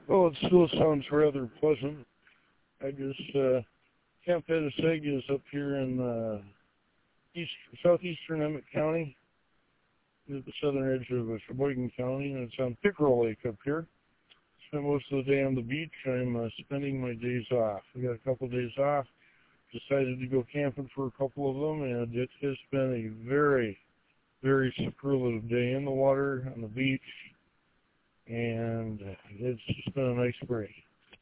Well, it still sounds rather pleasant. I just, Camp Petitag is up here in southeastern Emmett County, near the southern edge of Sheboygan County, and it's on Pickerel Lake up here. Spent most of the day on the beach. I'm spending my days off. I got a couple of days off. Decided to go camping for a couple of them, and it has been a very, very superlative day in the water, on the beach, and it's just been a nice break.